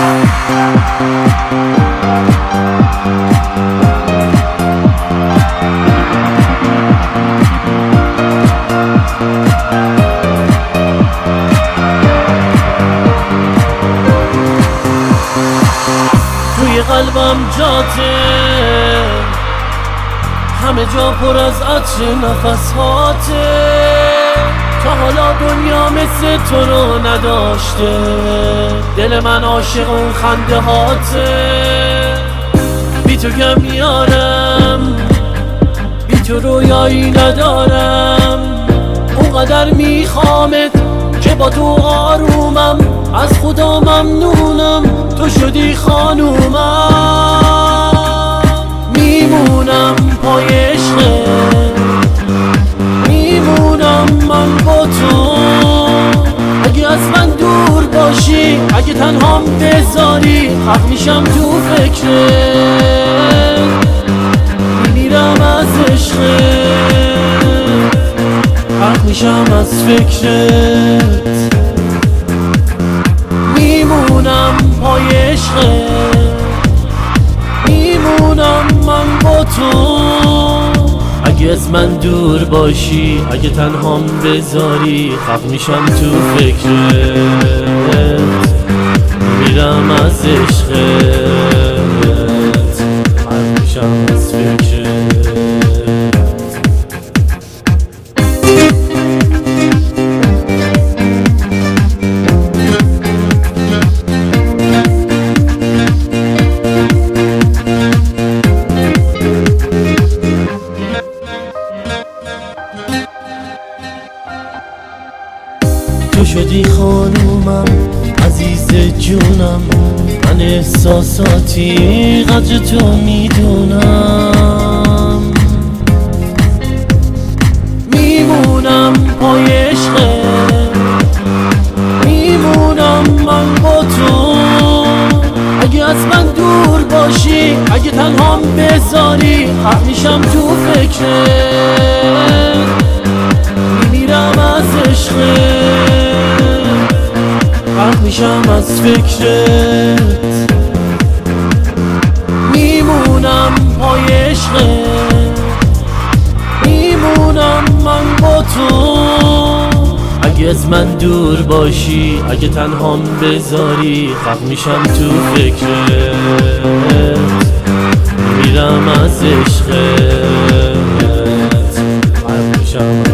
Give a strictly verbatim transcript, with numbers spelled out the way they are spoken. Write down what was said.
توی قلبم جاته، همه جا پر از عطر نفس هاته. تا حالا دنیا مثل تو رو نداشته، دل من عاشق اون خنده هاته. بی تو کم میارم، بی تو رویایی ندارم. اونقدر میخوامت که با تو آرومم، از خدا ممنونم تو شدی خانومم. میمونم پای عشقت، میمونم من با تو. اگه از من دور باشی، اگه تنهام بذاری، خق میشم تو فکرت، میمیرم از عشقت، خق میشم از فکرت. میمونم پای عشقت، میمونم من با تو. اگه از من دور باشی، اگه تنهام بذاری، خق میشم تو فکرت، میرم از عشقت، خق میشم از فکرت. تو شدی خانومم، عزیز جونم. من احساساتی قدر تو میدونم. میمونم پای عشقت، میمونم من با تو. اگه از من دور باشی، اگه تنهام بذاری، خق میشم تو فکرت، میمیرم از عشقت، خق میشم از فکرت. میمونم پای عشقت، میمونم من با تو. اگه از من دور باشی، اگه تنهام بذاری، خق میشم تو فکرت، میرم از عشقت، خق میشم